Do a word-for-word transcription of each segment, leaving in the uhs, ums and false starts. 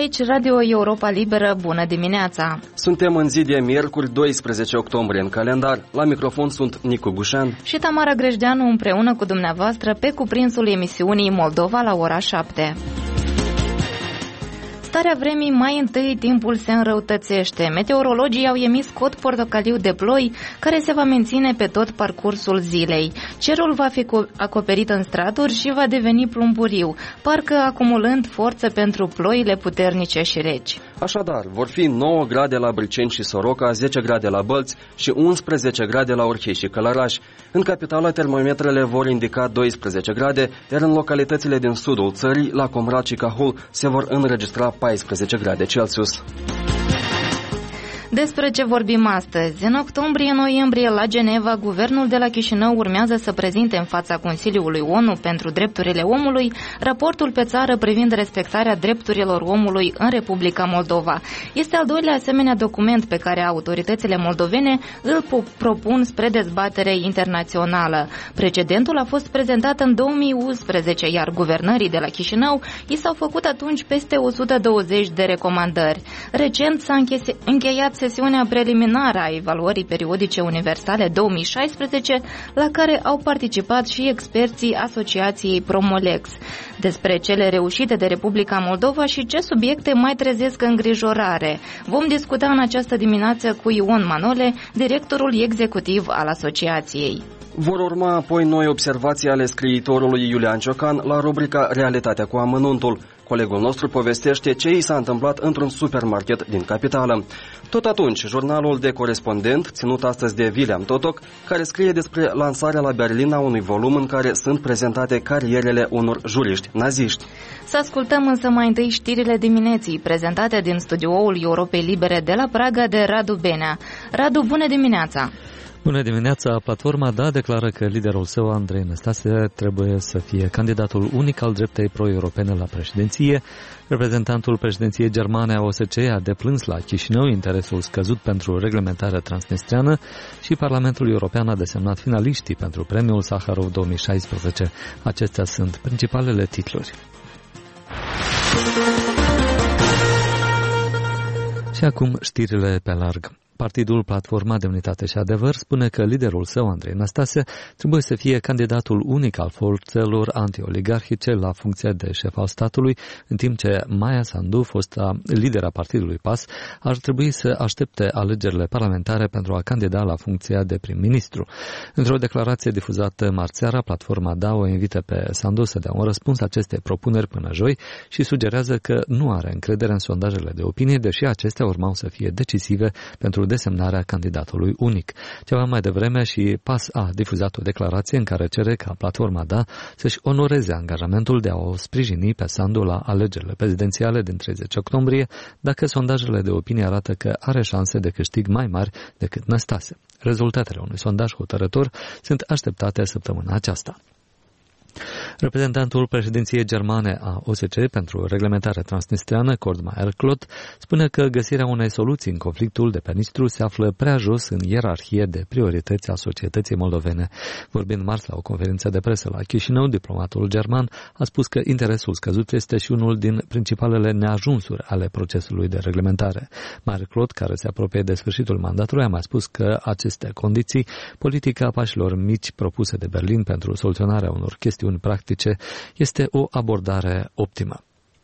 Aici Radio Europa Liberă, bună dimineața! Suntem în zi de miercuri, doisprezece octombrie în calendar. La microfon sunt Nicu Gușan și Tamara Grejdeanu împreună cu dumneavoastră pe cuprinsul emisiunii Moldova la ora șapte. Starea vremii, mai întâi timpul se înrăutățește. Meteorologii au emis cod portocaliu de ploi, care se va menține pe tot parcursul zilei. Cerul va fi acoperit în straturi și va deveni plumburiu, parcă acumulând forță pentru ploile puternice și reci. Așadar, vor fi nouă grade la Briceni și Soroca, zece grade la Bălți și unsprezece grade la Orhei și Călăraș. În capitală, termometrele vor indica doisprezece grade, iar în localitățile din sudul țării, la Comrat și Cahul, se vor înregistra paisprezece grade Celsius. Despre ce vorbim astăzi? În octombrie-noiembrie la Geneva, guvernul de la Chișinău urmează să prezinte în fața Consiliului O N U pentru drepturile omului raportul pe țară privind respectarea drepturilor omului în Republica Moldova. Este al doilea asemenea document pe care autoritățile moldovene îl propun spre dezbatere internațională. Precedentul a fost prezentat în două mii unsprezece, iar guvernării de la Chișinău i s-au făcut atunci peste o sută douăzeci de recomandări. Recent s-a încheiat sesiunea preliminară a evaluării periodice universale două mii șaisprezece, la care au participat și experții Asociației Promolex. Despre cele reușite de Republica Moldova și ce subiecte mai trezesc îngrijorare vom discuta în această dimineață cu Ion Manole, directorul executiv al asociației. Vor urma apoi noi observații ale scriitorului Iulian Ciocan la rubrica Realitatea cu amănuntul. Colegul nostru povestește ce i s-a întâmplat într-un supermarket din capitală. Tot atunci, jurnalul de corespondent, ținut astăzi de William Totoc, care scrie despre lansarea la Berlin a unui volum în care sunt prezentate carierele unor juriști naziști. Să ascultăm însă mai întâi știrile dimineții, prezentate din studioul Europei Libere de la Praga de Radu Benea. Radu, bună dimineața! Bună dimineața! Platforma D A declară că liderul său, Andrei Năstase, trebuie să fie candidatul unic al dreptei pro-europene la președinție. Reprezentantul președinției germane a O S C E a deplâns la Chișinău interesul scăzut pentru reglementarea transnistreană și Parlamentul European a desemnat finaliștii pentru premiul Saharov două mii șaisprezece. Acestea sunt principalele titluri. Și acum știrile pe larg. Partidul Platforma Demnitate și Adevăr spune că liderul său, Andrei Năstase, trebuie să fie candidatul unic al forțelor antioligarhice la funcția de șef al statului, în timp ce Maia Sandu, fosta lidera partidului P A S, ar trebui să aștepte alegerile parlamentare pentru a candida la funcția de prim-ministru. Într-o declarație difuzată marți seara, Platforma D A o invită pe Sandu să dea un răspuns acestei propuneri până joi și sugerează că nu are încredere în sondajele de opinie, deși acestea urmau să fie decisive pentru desemnarea candidatului unic. Ceva mai devreme și P A S a difuzat o declarație în care cere ca Platforma D A să-și onoreze angajamentul de a o sprijini pe Sandu la alegerile prezidențiale din treizeci octombrie, dacă sondajele de opinie arată că are șanse de câștig mai mari decât Năstase. Rezultatele unui sondaj hotărător sunt așteptate săptămâna aceasta. Reprezentantul președinției germane a O S C E pentru reglementarea transnistreană, Kurt Meyer-Klott, spune că găsirea unei soluții în conflictul de pe Nistru se află prea jos în ierarhie de priorități a societății moldovene. Vorbind marți la o conferință de presă la Chișinău, diplomatul german a spus că interesul scăzut este și unul din principalele neajunsuri ale procesului de reglementare. Meyer-Klott, care se apropie de sfârșitul mandatului, a mai spus că aceste condiții, politica pașilor mici propuse de Berlin pentru soluționarea unor chestiuni practice, este o abordare optimă.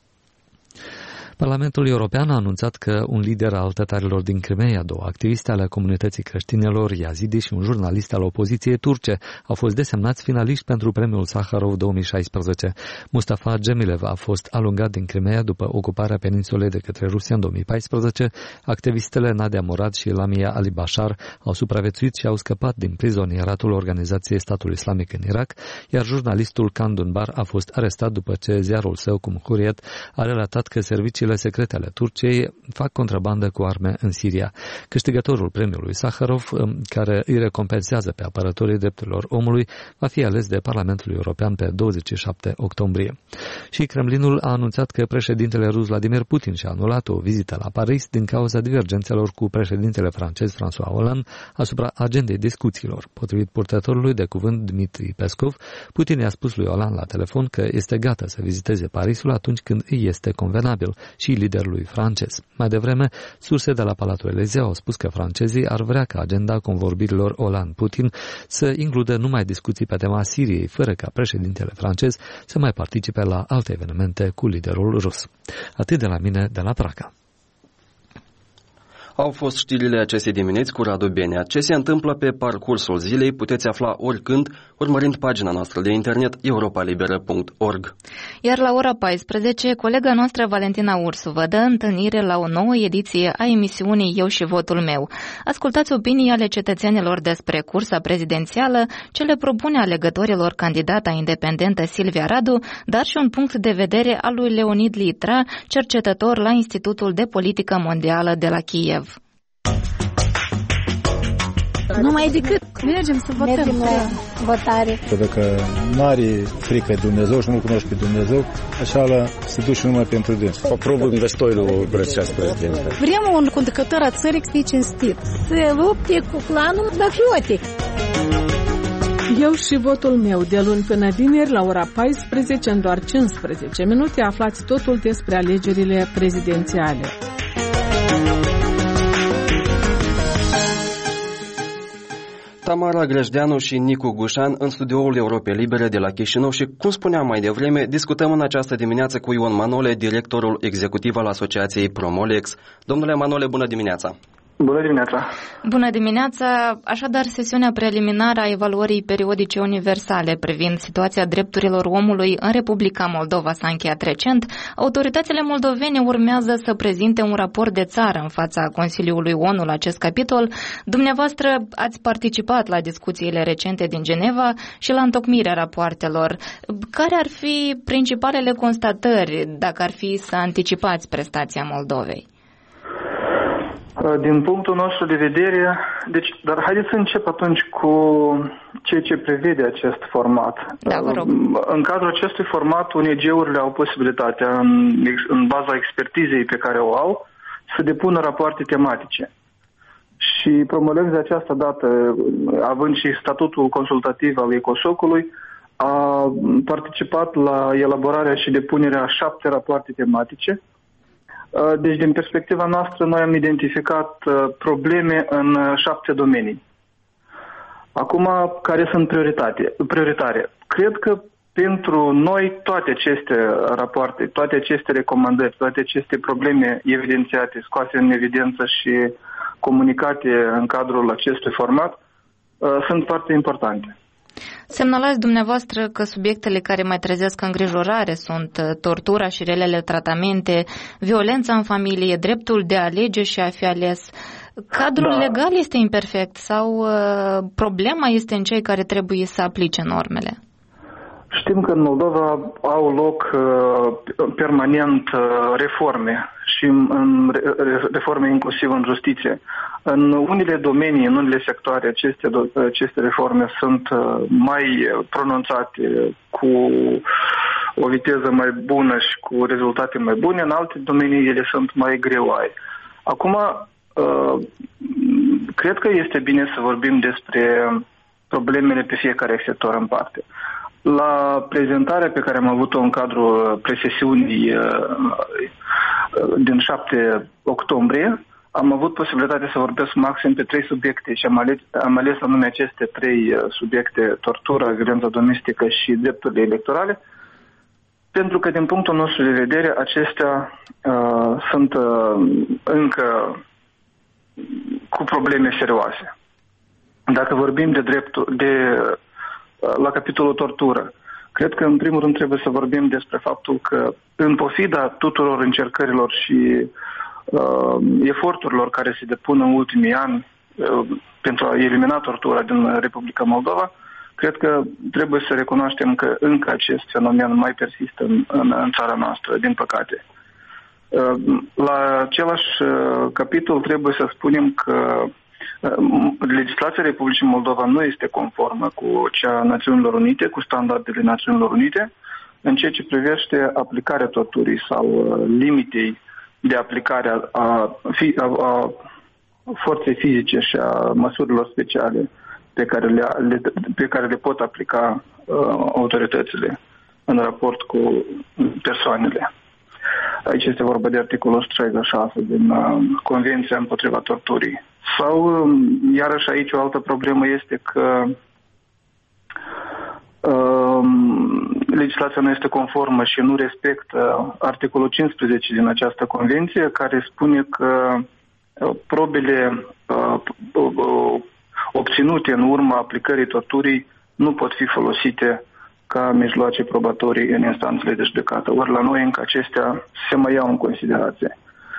Parlamentul European a anunțat că un lider al tătarilor din Crimeea, două activiste ale comunității creștinilor Yazidi și un jurnalist al opoziției turce au fost desemnați finaliști pentru premiul Saharov două mii șaisprezece. Mustafa Gemilev a fost alungat din Crimeea după ocuparea peninsulei de către Rusia în două mii paisprezece. Activistele Nadia Murad și Lamia Ali Bashar au supraviețuit și au scăpat din prizonieratul Organizației Statului Islamic în Irak, iar jurnalistul Can Dunbar a fost arestat după ce ziarul său, Cumhuriyet, a relatat că serviciile secrete ale Turciei fac contrabandă cu arme în Siria. Câștigătorul premiului Saharov, care îi recompensează pe apărătorii drepturilor omului, va fi ales de Parlamentul European pe douăzeci și șapte octombrie. Și Kremlinul a anunțat că președintele rus Vladimir Putin și-a anulat o vizită la Paris din cauza divergențelor cu președintele francez François Hollande asupra agendei discuțiilor. Potrivit purtătorului de cuvânt Dmitri Peskov, Putin i-a spus lui Hollande la telefon că este gata să viziteze Parisul atunci când îi este convenabil și liderului francez. Mai devreme, surse de la Palatul Elizeu au spus că francezii ar vrea ca agenda convorbirilor Hollande-Putin să includă numai discuții pe tema Siriei, fără ca președintele francez să mai participe la alte evenimente cu liderul rus. Atât de la mine, de la Praga. Au fost știrile acestei dimineți cu Radu Benea. Ce se întâmplă pe parcursul zilei puteți afla oricând, urmărind pagina noastră de internet europa liberă punct org. Iar la ora paisprezece, colega noastră Valentina Ursu vă dă întâlnire la o nouă ediție a emisiunii Eu și votul meu. Ascultați opinii ale cetățenilor despre cursa prezidențială, ce le propune alegătorilor candidata independentă Silvia Radu, dar și un punct de vedere al lui Leonid Litra, cercetător la Institutul de Politică Mondială de la Kiev. Numai decât mergem să votăm. Mergem la votare. Dacă nu are frică de Dumnezeu și nu cunoști pe Dumnezeu, așa la se duce numai pentru dâns. Попробуем достойного сейчас президента. Vrem un conducător a țării să fie cinstit, să lupte cu clanul mafiotic. Eu și votul meu, de luni până vineri, la ora paisprezece, în doar cincisprezece minute, aflați totul despre alegerile prezidențiale. Tamara Grejdeanu și Nicu Gușan în studioul Europei Libere de la Chișinău și, cum spuneam mai devreme, discutăm în această dimineață cu Ion Manole, directorul executiv al Asociației Promolex. Domnule Manole, bună dimineața! Bună dimineața! Bună dimineața! Așadar, sesiunea preliminară a evaluării periodice universale privind situația drepturilor omului în Republica Moldova s-a încheiat recent. Autoritățile moldovene urmează să prezinte un raport de țară în fața Consiliului O N U la acest capitol. Dumneavoastră ați participat la discuțiile recente din Geneva și la întocmirea rapoartelor. Care ar fi principalele constatări, dacă ar fi să anticipați prestația Moldovei? Din punctul nostru de vedere, deci, dar haideți să încep atunci cu ceea ce prevede acest format. Da, vă rog. În cadrul acestui format, O N G-urile au posibilitatea, în, în baza expertizei pe care o au, să depună rapoarte tematice. Și Promolex de această dată, având și statutul consultativ al ECOSOC-ului, a participat la elaborarea și depunerea a șapte rapoarte tematice. Deci, din perspectiva noastră, noi am identificat probleme în șapte domenii. Acum, care sunt prioritate, prioritare? Cred că pentru noi toate aceste rapoarte, toate aceste recomandări, toate aceste probleme evidențiate, scoase în evidență și comunicate în cadrul acestui format, sunt foarte importante. Semnalați dumneavoastră că subiectele care mai trezesc îngrijorare sunt tortura și relele tratamente, violența în familie, dreptul de a alege și a fi ales. Cadrul da. legal este imperfect sau uh, problema este în cei care trebuie să aplice normele? Știm că în Moldova au loc uh, permanent uh, reforme și în reforme inclusiv în justiție. În unele domenii, în unele sectoare, aceste, aceste reforme sunt mai pronunțate, cu o viteză mai bună și cu rezultate mai bune. În alte domenii ele sunt mai greoaie. Acum, cred că este bine să vorbim despre problemele pe fiecare sector în parte. La prezentarea pe care am avut-o în cadrul presesiunii din șapte octombrie, am avut posibilitatea să vorbesc maxim pe trei subiecte și am ales, am ales anume aceste trei subiecte: tortura, violența domestică și drepturile electorale, pentru că din punctul nostru de vedere acestea uh, sunt uh, încă cu probleme serioase. Dacă vorbim de dreptul, de, uh, la capitolul tortură, cred că în primul rând trebuie să vorbim despre faptul că în pofida tuturor încercărilor și Uh, eforturilor care se depun în ultimii ani uh, pentru a elimina tortura din Republica Moldova, cred că trebuie să recunoaștem că încă acest fenomen mai persistă în, în, în țara noastră, din păcate. Uh, la același uh, capitol trebuie să spunem că uh, legislația Republicii Moldova nu este conformă cu cea a Națiunilor Unite, cu standardele Națiunilor Unite, în ceea ce privește aplicarea torturii sau uh, limitei de aplicare a, a, a forței fizice și a măsurilor speciale pe care le, le, pe care le pot aplica uh, autoritățile în raport cu persoanele. Aici este vorba de articolul o sută șaizeci și șase din uh, Convenția împotriva torturii. Sau, um, iarăși aici o altă problemă este că um, legislația nu este conformă și nu respectă articolul cincisprezece din această convenție, care spune că uh, probele uh, uh, obținute în urma aplicării torturii nu pot fi folosite ca mijloace probatorii în instanțele de judecată. Ori la noi încă acestea se mai iau în considerație.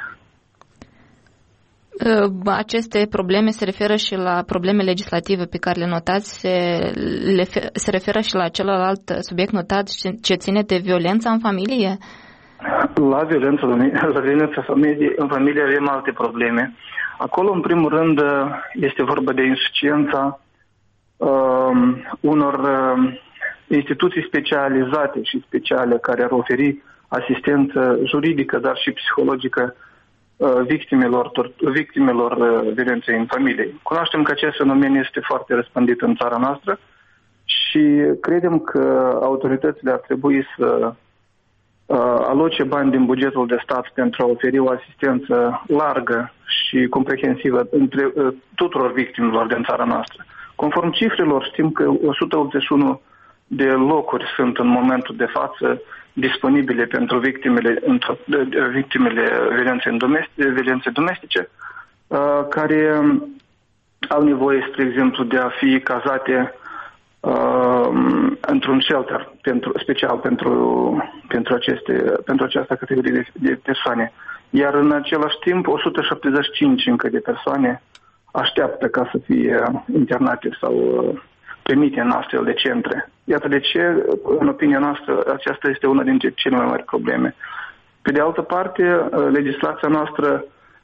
Aceste probleme se referă și la probleme legislative pe care le notați, se, le, se referă și la celălalt subiect notat ce ține de violența în familie? La violența, la violența familie, în familie avem alte probleme. Acolo, în primul rând, este vorba de insuficiența uh, unor uh, instituții specializate și speciale care ar oferi asistență juridică, dar și psihologică uh, victimelor, victimelor uh, violenței în familie. Cunoaștem că acest fenomen este foarte răspândit în țara noastră și credem că autoritățile ar trebui să aloce bani din bugetul de stat pentru a oferi o asistență largă și comprehensivă între tuturor victimelor din țara noastră. Conform cifrelor, știm că o sută optzeci și unu de locuri sunt în momentul de față disponibile pentru victimele, victimele violenței domestice, violențe domestice, care au nevoie, spre exemplu, de a fi cazate Uh, într-un shelter pentru, special pentru, pentru, aceste, pentru această categorie de, de persoane. Iar în același timp, o sută șaptezeci și cinci încă de persoane așteaptă ca să fie internate sau uh, primite în astfel de centre. Iată de ce, în opinia noastră, aceasta este una dintre cele mai mari probleme. Pe de altă parte, uh, legislația noastră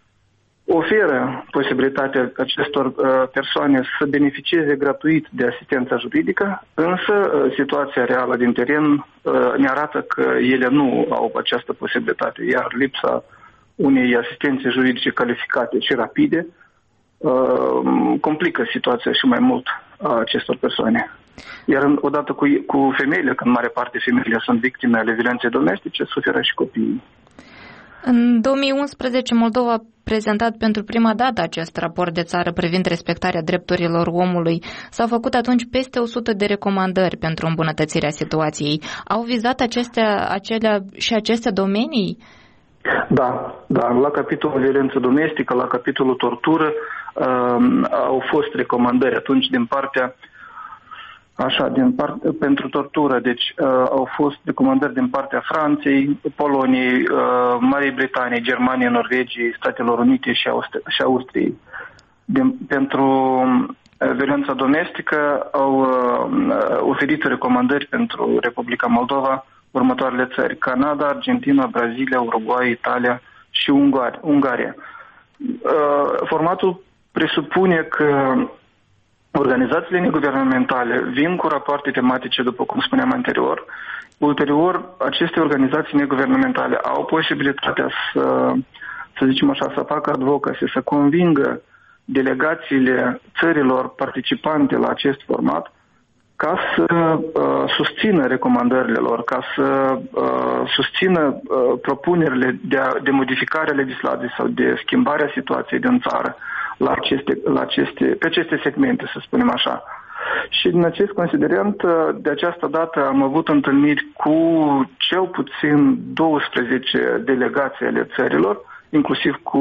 oferă posibilitatea acestor uh, persoane să beneficieze gratuit de asistența juridică, însă uh, situația reală din teren uh, ne arată că ele nu au această posibilitate, iar lipsa unei asistențe juridice calificate și rapide uh, complică situația și mai mult a acestor persoane. Iar odată cu, cu femeile, când mare parte femeile sunt victime ale violenței domestice, suferă și copiii. În două mii unsprezece, Moldova a prezentat pentru prima dată acest raport de țară privind respectarea drepturilor omului. S-au făcut atunci peste o sută de recomandări pentru îmbunătățirea situației. Au vizat acestea, acelea și aceste domenii? Da, da. La capitolul violență domestică, la capitolul tortură, um, au fost recomandări atunci din partea Așa, din part, pentru tortură, deci uh, au fost recomandări din partea Franței, Poloniei, uh, Marii Britanii, Germaniei, Norvegiei, Statelor Unite și, Austri- și Austriei. Din, pentru uh, violența domestică au uh, oferit recomandări pentru Republica Moldova următoarele țări: Canada, Argentina, Brazilia, Uruguay, Italia și Ungar- Ungaria. Uh, formatul presupune că organizațiile neguvernamentale vin cu rapoarte tematice, după cum spuneam anterior. Ulterior, aceste organizații neguvernamentale au posibilitatea să, să zicem așa, să facă advocacy, să convingă delegațiile țărilor participante la acest format ca să uh, susțină recomandările lor, ca să uh, susțină uh, propunerile de, a, de modificare a legislației sau de schimbare a situației din țară la aceste, la aceste, pe aceste segmente, să spunem așa. Și din acest considerent, de această dată am avut întâlniri cu cel puțin douăsprezece delegații ale țărilor, inclusiv cu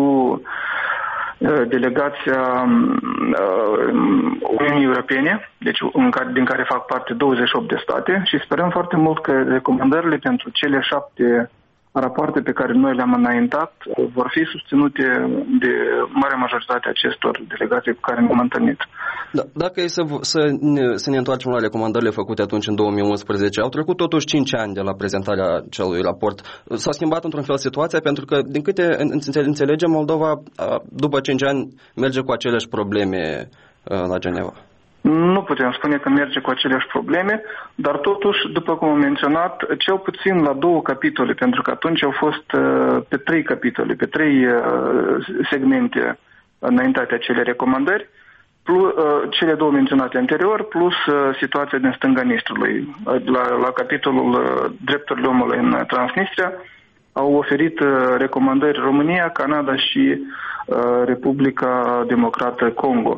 delegația Uniunii Europene, deci în care, din care fac parte douăzeci și opt de state, și sperăm foarte mult că recomandările pentru cele șapte rapoarte pe care noi le-am înaintat vor fi susținute de marea majoritate a acestor delegații cu care ne-am întâlnit. Da, dacă e să, să, ne, să ne întoarcem la recomandările făcute atunci în două mii unsprezece, au trecut totuși cinci ani de la prezentarea celui raport. S-a schimbat într-un fel situația, pentru că, din câte înțelegem, Moldova, după cinci ani, merge cu aceleași probleme la Geneva. Nu putem spune că merge cu aceleași probleme, dar totuși, după cum am menționat, cel puțin la două capitole, pentru că atunci au fost pe trei capitole, pe trei segmente înaintate acele recomandări, plus, cele două menționate anterior, plus situația din stânga Nistrului. La, la capitolul drepturile omului în Transnistria, au oferit recomandări România, Canada și Republica Democrată Congo.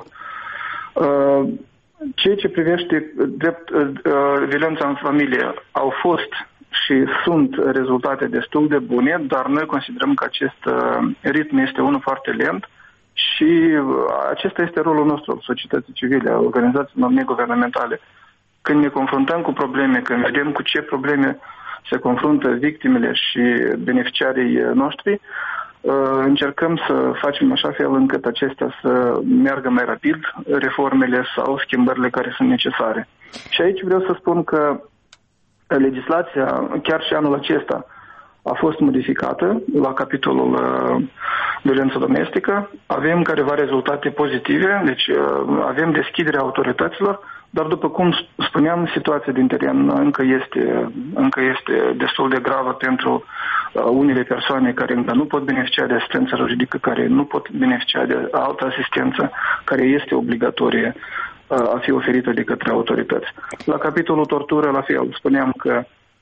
Ceea ce privește drept, violența în familie au fost și sunt rezultate destul de bune, dar noi considerăm că acest ritm este unul foarte lent și acesta este rolul nostru al societății civile, a organizațiilor neguvernamentale. Când ne confruntăm cu probleme, când vedem cu ce probleme se confruntă victimele și beneficiarii noștri, încercăm să facem așa fel încât acestea să meargă mai rapid, reformele sau schimbările care sunt necesare. Și aici vreau să spun că legislația, chiar și anul acesta, a fost modificată la capitolul uh, violență domestică. Avem careva rezultate pozitive, deci uh, avem deschiderea autorităților, dar după cum spuneam, situația din teren încă este, încă este destul de gravă pentru uh, unele persoane care încă nu pot beneficia de asistență juridică, care nu pot beneficia de altă asistență, care este obligatorie uh, a fi oferită de către autorități. La capitolul tortură, la fel, spuneam că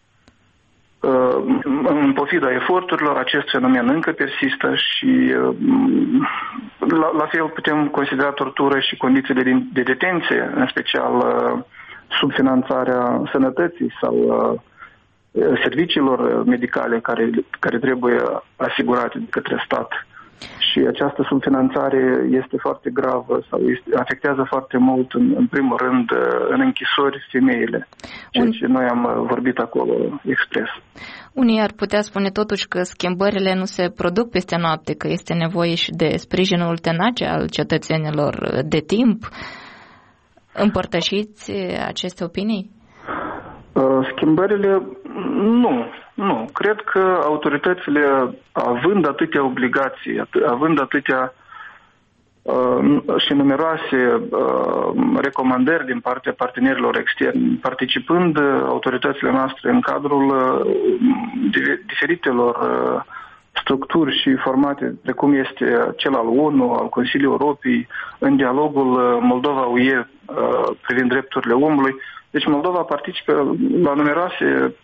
în pofida eforturilor, acest fenomen încă persistă și la, la fel putem considera tortură și condițiile de, de detenție, în special subfinanțarea sănătății sau serviciilor medicale care, care trebuie asigurate de către stat. Și această subfinanțare este foarte gravă sau este, afectează foarte mult, în, în primul rând, în închisori femeile. Ceea ce noi am vorbit acolo expres. Unii ar putea spune totuși că schimbările nu se produc peste noapte, că este nevoie și de sprijinul tenace al cetățenilor de timp. Împărtășiți aceste opinii? Schimbările, nu. Nu. Cred că autoritățile, având atâtea obligații, având atâtea uh, și numeroase uh, recomandări din partea partenerilor externi, participând autoritățile noastre în cadrul uh, diferitelor uh, structuri și formate, precum este cel al ONU, al Consiliului Europei, în dialogul Moldova-U E uh, privind drepturile omului. Deci Moldova participă la numeroase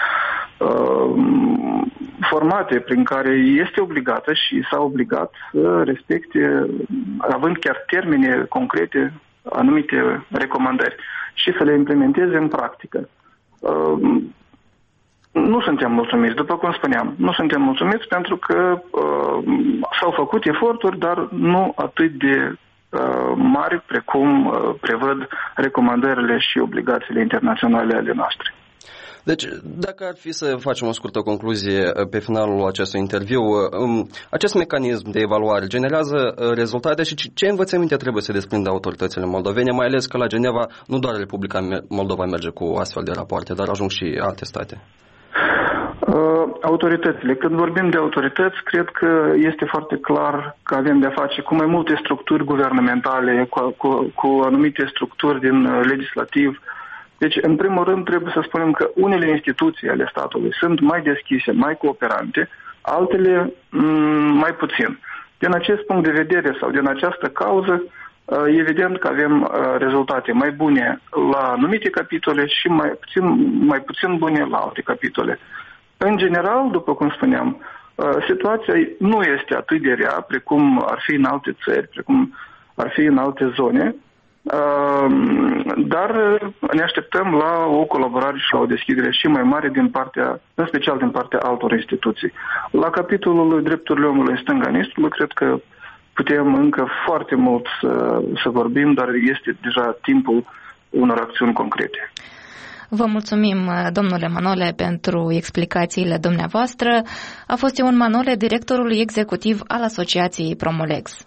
formate prin care este obligată și s-a obligat să respecte, având chiar termene concrete, anumite recomandări și să le implementeze în practică. Nu suntem mulțumiți, după cum spuneam, nu suntem mulțumiți pentru că s-au făcut eforturi, dar nu atât de mari precum prevăd recomandările și obligațiile internaționale ale noastre. Deci, dacă ar fi să facem o scurtă concluzie pe finalul acestui interviu, acest mecanism de evaluare generează rezultate și ce învățăminte trebuie să desprindă autoritățile moldovene, mai ales că la Geneva nu doar Republica Moldova merge cu astfel de rapoarte, dar ajung și alte state. Autoritățile. Când vorbim de autorități, cred că este foarte clar că avem de-a face cu mai multe structuri guvernamentale, cu, cu, cu anumite structuri din legislativ. Deci, în primul rând, trebuie să spunem că unele instituții ale statului sunt mai deschise, mai cooperante, altele m- mai puțin. Din acest punct de vedere sau din această cauză, evident că avem rezultate mai bune la anumite capitole și mai puțin, mai puțin bune la alte capitole. În general, după cum spuneam, situația nu este atât de rea precum ar fi în alte țări, precum ar fi în alte zone, dar ne așteptăm la o colaborare și la o deschidere și mai mare din partea, în special din partea altor instituții. La capitolul drepturile omului în stânga Nistrului, cred că putem încă foarte mult să, să vorbim, dar este deja timpul unor acțiuni concrete. Vă mulțumim, domnule Manole, pentru explicațiile dumneavoastră. A fost Ion Manole, directorul executiv al Asociației Promolex.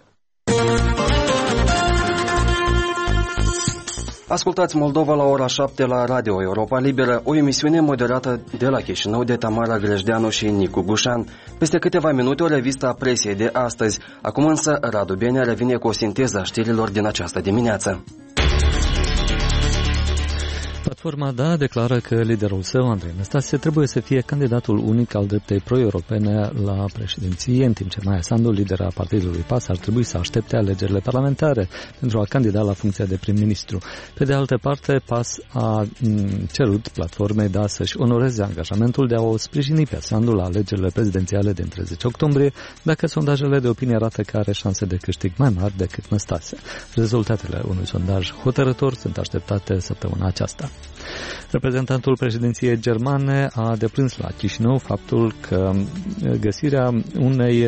Ascultați Moldova la ora șapte la Radio Europa Liberă, o emisiune moderată de la Chișinău de Tamara Grejdeanu și Nicu Gușan. Peste câteva minute o revistă a presiei de astăzi. Acum însă Radu Benea revine cu o sinteză a știrilor din această dimineață. Platforma Da declară că liderul său, Andrei Năstase, trebuie să fie candidatul unic al dreptei pro-europene la președinție, în timp ce Maia Sandu, lidera partidului P A S, ar trebui să aștepte alegerile parlamentare pentru a candida la funcția de prim-ministru. Pe de altă parte, P A S a cerut Platformei Da să-și onoreze angajamentul de a o sprijini pe Sandu la alegerile prezidențiale din treizeci octombrie, dacă sondajele de opinie arată că are șanse de câștig mai mari decât Năstase. Rezultatele unui sondaj hotărător sunt așteptate săptămâna aceasta. Reprezentantul președinției germane a deplâns la Chișinău faptul că găsirea unei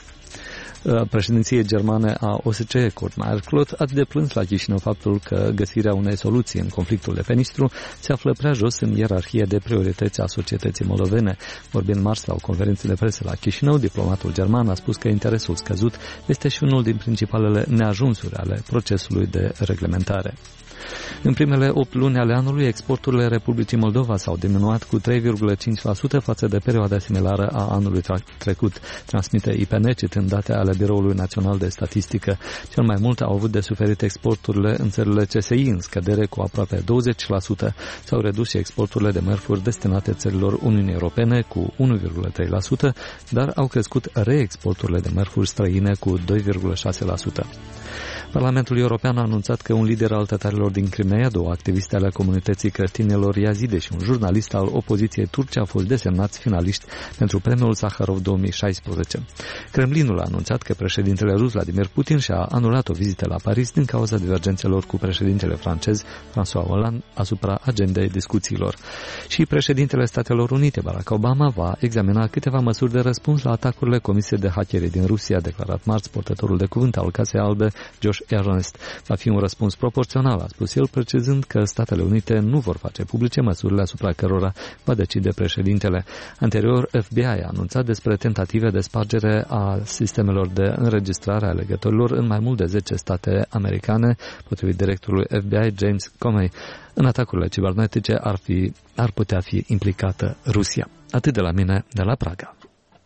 președinției germane a O S C E, Kurt Meyer-Kloth, a deplâns la Chișinău faptul că găsirea unei soluții în conflictul de pe Nistru se află prea jos în ierarhie de priorități a societății moldovene. Vorbind marți la o conferință de presă la Chișinău, diplomatul german a spus că interesul scăzut este și unul din principalele neajunsuri ale procesului de reglementare. În primele opt luni ale anului, exporturile Republicii Moldova s-au diminuat cu trei virgulă cinci la sută față de perioada similară a anului trecut, transmite I P N, citând date ale Biroului Național de Statistică. Cel mai mult au avut de suferit exporturile în țările C S I, în scădere cu aproape douăzeci la sută. S-au redus și exporturile de mărfuri destinate țărilor Uniunii Europene cu unu virgulă trei la sută, dar au crescut reexporturile de mărfuri străine cu doi virgulă șase la sută. Parlamentul European a anunțat că un lider al tătarilor din Crimeea, două activiste ale comunității creștinilor Yazide și un jurnalist al opoziției turce au fost desemnați finaliști pentru premiul Saharov două mii șaisprezece. Kremlinul a anunțat că președintele rus Vladimir Putin și-a anulat o vizită la Paris din cauza divergențelor cu președintele francez François Hollande asupra agendei discuțiilor. Și președintele Statelor Unite, Barack Obama, va examina câteva măsuri de răspuns la atacurile comise de hackeri din Rusia, a declarat marți portătorul de cuvânt al Casei Albe, Josh Ernest. Va fi un răspuns proporțional, a spus el, precizând că Statele Unite nu vor face publice măsurile asupra cărora va decide președintele. Anterior, F B I a anunțat despre tentative de spargere a sistemelor de înregistrare a alegătorilor în mai mult de zece state americane, potrivit directorului F B I James Comey. În atacurile cibernetice ar, fi, ar putea fi implicată Rusia. Atât de la mine, de la Praga.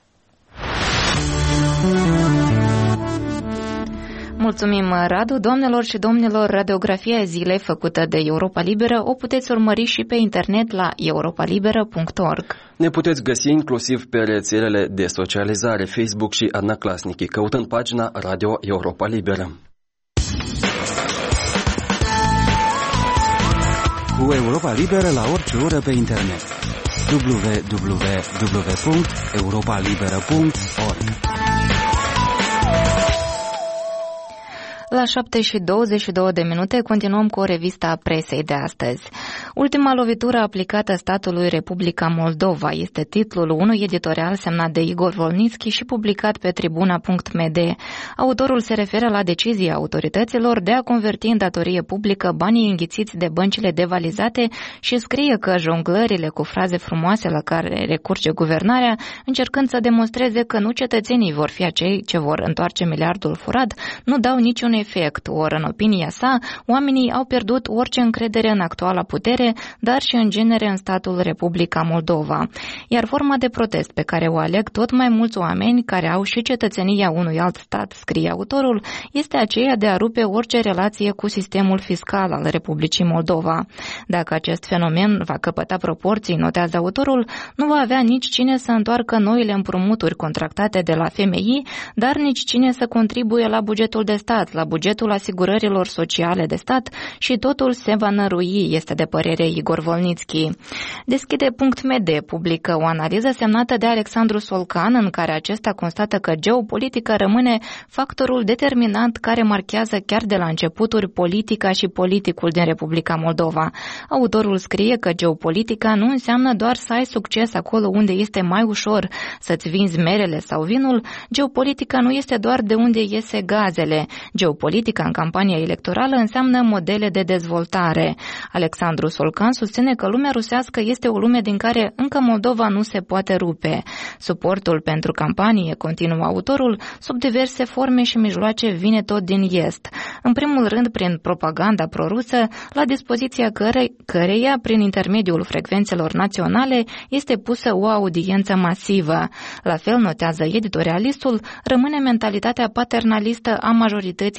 Mulțumim, Radu. Doamnelor și domnilor, radiografia zilei făcută de Europa Liberă o puteți urmări și pe internet la europa liberă punct org. Ne puteți găsi inclusiv pe rețelele de socializare Facebook și Одноклассники, căutând pagina Radio Europa Liberă. Cu Europa Liberă la orice oră pe internet. w w w punct europa liberă punct org. La șapte și douăzeci și două de minute continuăm cu o revistă a presei de astăzi. Ultima lovitură aplicată statului Republica Moldova este titlul unui editorial semnat de Igor Volnitski și publicat pe tribuna punct m d. Autorul se referă la decizia autorităților de a converti în datorie publică banii înghițiți de băncile devalizate și scrie că jonglările cu fraze frumoase la care recurge guvernarea, încercând să demonstreze că nu cetățenii vor fi acei ce vor întoarce miliardul furat, nu dau niciun efect, ori în opinia sa, oamenii au pierdut orice încredere în actuala putere, dar și în genere în statul Republica Moldova. Iar forma de protest pe care o aleg tot mai mulți oameni care au și cetățenia unui alt stat, scrie autorul, este aceea de a rupe orice relație cu sistemul fiscal al Republicii Moldova. Dacă acest fenomen va căpăta proporții, notează autorul, nu va avea nici cine să întoarcă noile împrumuturi contractate de la F M I, dar nici cine să contribuie la bugetul de stat, la bugetul asigurărilor sociale de stat și totul se va nărui, este de părere Igor Volnitski. Deschide punct m d publică o analiză semnată de Alexandru Solcan, în care acesta constată că geopolitica rămâne factorul determinant care marchează chiar de la începuturi politica și politicul din Republica Moldova. Autorul scrie că geopolitica nu înseamnă doar să ai succes acolo unde este mai ușor să-ți vinzi merele sau vinul, geopolitica nu este doar de unde iese gazele. Geopolitica în campania electorală înseamnă modele de dezvoltare. Alexandru Solcan susține că lumea rusească este o lume din care încă Moldova nu se poate rupe. Suportul pentru campanie, continuă autorul, sub diverse forme și mijloace vine tot din est. În primul rând prin propaganda prorusă, la dispoziția căre- căreia, prin intermediul frecvențelor naționale, este pusă o audiență masivă. La fel, notează editorialistul, rămâne mentalitatea paternalistă a majorității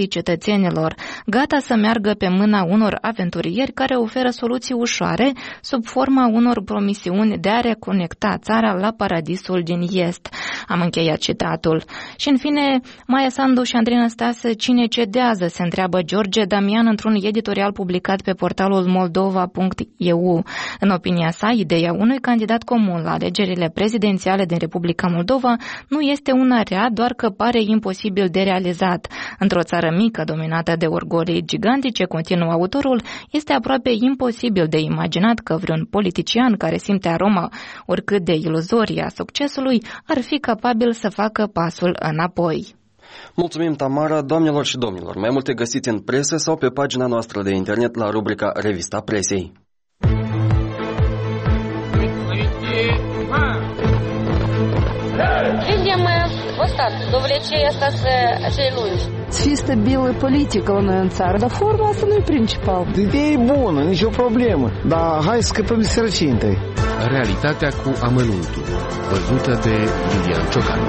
cetățenilor, gata să meargă pe mâna unor aventurieri care oferă soluții ușoare sub forma unor promisiuni de a reconecta țara la paradisul din Est. Am încheiat citatul. Și în fine, Maia Sandu și Andrei Năstase, cine cedează, se întreabă George Damian într-un editorial publicat pe portalul moldova punct e u. În opinia sa, ideea unui candidat comun la alegerile prezidențiale din Republica Moldova nu este una rea, doar că pare imposibil de realizat. Într-o țară mică, dominată de orgolii gigantice, continuă autorul, este aproape imposibil de imaginat că vreun politician care simte aroma oricât de iluzorie a succesului ar fi capabil să facă pasul înapoi. Mulțumim, Tamara. Doamnelor și domnilor, mai multe găsiți în presă sau pe pagina noastră de internet la rubrica Revista Presei. Видим ăsta, довлечение asta să celui. Să fie stabilă politică la noi în țară, dar forma asta nu e principal. Ideea e bună, nicio problemă, dar hai să scăpăm de sărăcie întâi. Realitatea cu amănuntul, văzută de Iulian Ciocan.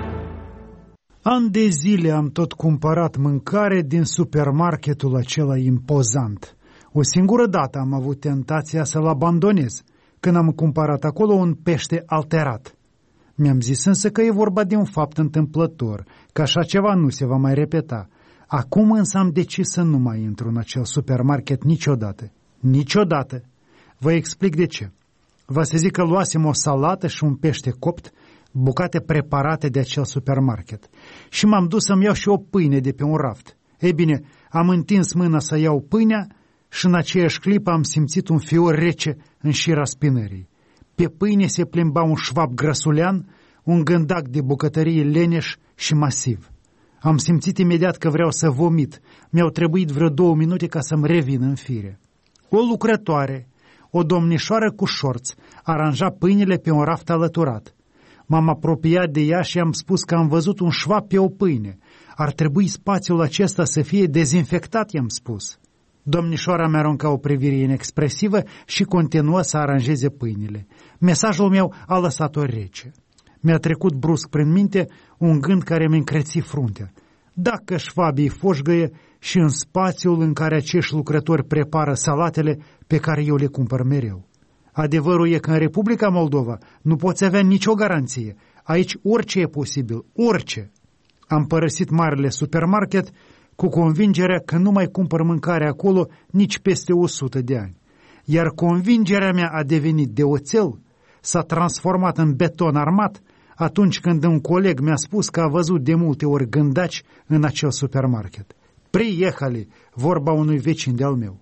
Ani de zile am tot cumpărat mâncare din supermarketul acela impozant. O singură dată am avut tentația să-l abandonez, când am cumpărat acolo un pește alterat. Mi-am zis însă că e vorba de un fapt întâmplător, că așa ceva nu se va mai repeta. Acum însă am decis să nu mai intru în acel supermarket niciodată. Niciodată. Vă explic de ce. Vă să zic că luasem o salată și un pește copt, bucate preparate de acel supermarket. Și m-am dus să-mi iau și o pâine de pe un raft. Ei bine, am întins mâna să iau pâinea și în aceeași clipă am simțit un fior rece în șira spinării. Pe pâine se plimba un șvab grăsulean, un gândac de bucătărie leneș și masiv. Am simțit imediat că vreau să vomit. Mi-au trebuit vreo două minute ca să-mi revin în fire. O lucrătoare, o domnișoară cu șorț, aranja pâinile pe un raft alăturat. M-am apropiat de ea și am spus că am văzut un șvab pe o pâine. Ar trebui spațiul acesta să fie dezinfectat, i-am spus. Domnișoara mi-a aruncat o privire inexpresivă și continuă să aranjeze pâinile. Mesajul meu a lăsat-o rece. Mi-a trecut brusc prin minte un gând care mi-a încrețit fruntea. Dacă șvabii foșgăie și în spațiul în care acești lucrători prepară salatele pe care eu le cumpăr mereu. Adevărul e că în Republica Moldova nu poți avea nicio garanție. Aici orice e posibil, orice. Am părăsit marele supermarket cu convingerea că nu mai cumpăr mâncare acolo nici peste o sută de ani. Iar convingerea mea a devenit de oțel, s-a transformat în beton armat atunci când un coleg mi-a spus că a văzut de multe ori gândaci în acel supermarket. Priehali, vorba unui vecin de-al meu.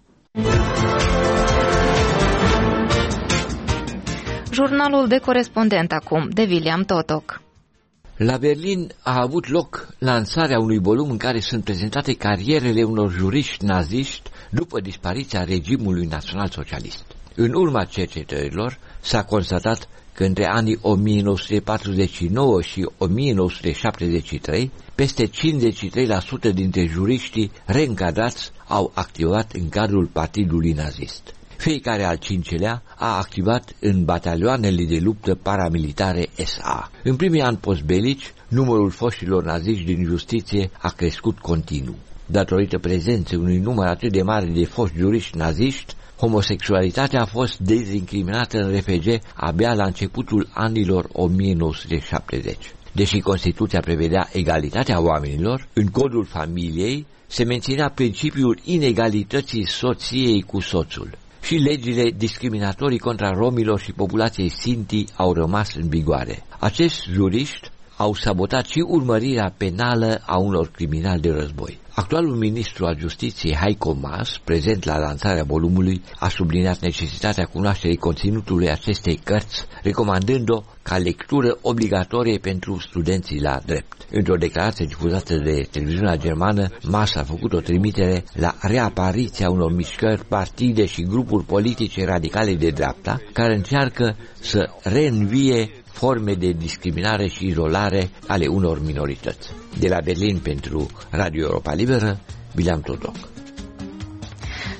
Jurnalul de corespondent acum, de William Totoc. La Berlin a avut loc lansarea unui volum în care sunt prezentate carierele unor juriști naziști după dispariția regimului național-socialist. În urma cercetărilor s-a constatat că între anii o mie nouă sute patruzeci și nouă și o mie nouă sute șaptezeci și trei, peste cincizeci și trei la sută dintre juriștii reîncadrați au activat în cadrul partidului nazist. Fiecare al cincelea a activat în batalioanele de luptă paramilitare S A. În primii ani postbelici, numărul foștilor naziști din justiție a crescut continuu. Datorită prezenței unui număr atât de mare de foști juriști naziști, homosexualitatea a fost dezincriminată în R F G abia la începutul anilor o mie nouă sute șaptezeci. Deși Constituția prevedea egalitatea oamenilor, în codul familiei se menținea principiul inegalității soției cu soțul. Și legile discriminatorii contra romilor și populației Sinti au rămas în vigoare. Acești juriști au sabotat și urmărirea penală a unor criminali de război. Actualul ministru al Justiției, Heiko Maas, prezent la lansarea volumului, a subliniat necesitatea cunoașterii conținutului acestei cărți, recomandând-o ca lectură obligatorie pentru studenții la drept. Într-o declarație difuzată de televiziunea germană, Maas a făcut o trimitere la reapariția unor mișcări, partide și grupuri politice radicale de dreapta, care încearcă să reînvie forme de discriminare și izolare ale unor minorități. De la Berlin pentru Radio Europa Liberă, William Totoc.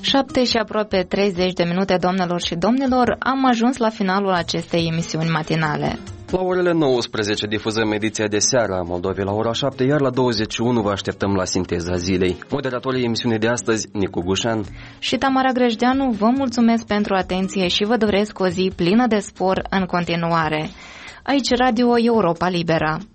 șapte și aproape treizeci de minute, doamnelor și domnilor, am ajuns la finalul acestei emisiuni matinale. La orele nouăsprezece difuzăm ediția de seară a Moldovei la ora șapte, iar la douăzeci și unu vă așteptăm la Sinteza Zilei. Moderatorii emisiunii de astăzi, Nicu Gușan și Tamara Grăjdeanu, vă mulțumesc pentru atenție și vă doresc o zi plină de spor în continuare. Aici Radio Europa Liberă.